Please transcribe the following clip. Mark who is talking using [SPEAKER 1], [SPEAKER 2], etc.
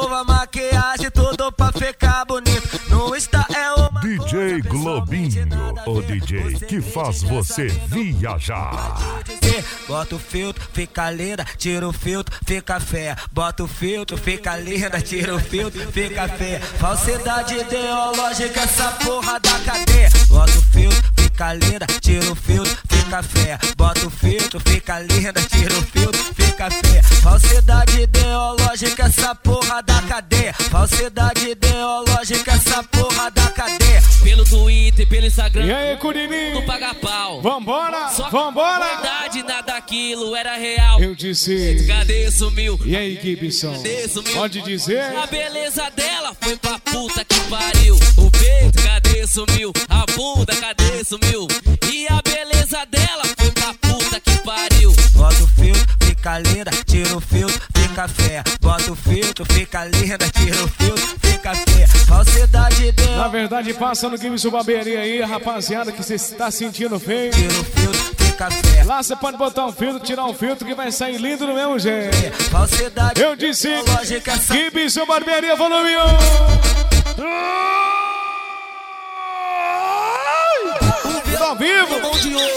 [SPEAKER 1] escova, maquiagem, tudo pra ficar bonito. No Insta é uma
[SPEAKER 2] DJ Globinho, o DJ que faz você viajar.
[SPEAKER 1] Bota o filtro, fica linda, tira o filtro, fica feia. Bota o filtro, fica linda, tira o filtro, fica feia. Falsidade ideológica, essa porra da cadeia. Bota o filtro, fica linda, tira o filtro, fica feia. Bota o filtro, fica linda, tira o filtro, fica feia. Falsidade ideológica, essa porra da cadeia. Falsidade ideológica, essa porra da cadeia.
[SPEAKER 3] Pelo Twitter, pelo Instagram.
[SPEAKER 4] E aí, Curininho?
[SPEAKER 3] Não paga pau.
[SPEAKER 4] Vambora,
[SPEAKER 3] Só
[SPEAKER 4] vambora.
[SPEAKER 3] verdade, nada daquilo era real.
[SPEAKER 4] Eu disse.
[SPEAKER 3] Cadê sumiu?
[SPEAKER 4] E aí, Gibson?
[SPEAKER 3] Cadê sumiu?
[SPEAKER 4] Pode dizer?
[SPEAKER 3] A beleza dela foi pra puta que pariu. O peito, cadê sumiu? A bunda, cadê sumiu? E a beleza dela foi pra puta que pariu.
[SPEAKER 1] Bota o filtro, fica linda, tira o filtro, fica feia. Bota o filtro, fica linda, tira o filtro, fica feia. Falsidade ideológica.
[SPEAKER 4] Na verdade, passa no Gibson Barbearia aí, rapaziada, que você está sentindo feio.
[SPEAKER 1] Tira o filtro, fica feia.
[SPEAKER 4] Lá você pode botar um filtro, tirar um filtro que vai sair lindo do mesmo jeito.
[SPEAKER 1] Falsidade
[SPEAKER 4] Eu disse,
[SPEAKER 1] ideológica, essa
[SPEAKER 4] Gibson Barbearia, volume 1. Tá vivo?